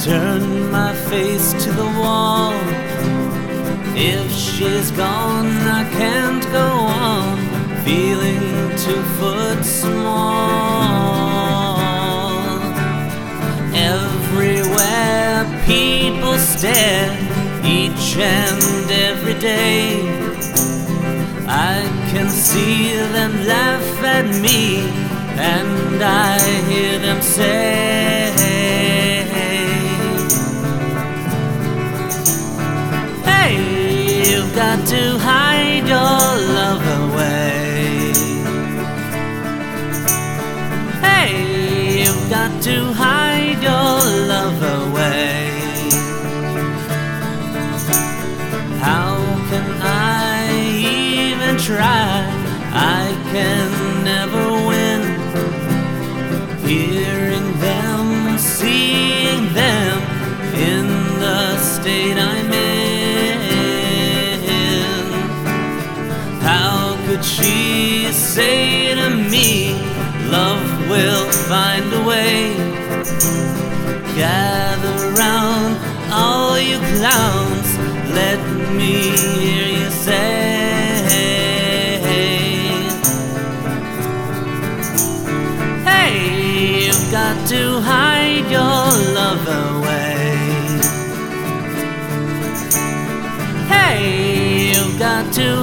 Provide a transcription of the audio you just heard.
turn my face to the wall. If she's gone, I can't go on feeling 2 foot small. Everywhere people stare, each and every day. I can see them laugh at me, and I hear them say, hey, you've got to hide your love away. Hey, you've got to hide your love away. How can I even try? I can never win. Hearing them, seeing them in the state I'm in. How could she say to me, love will find a way? Gather round, all you clowns, let me hear you say, hey, you've got to hide your love away. Hey, you've got to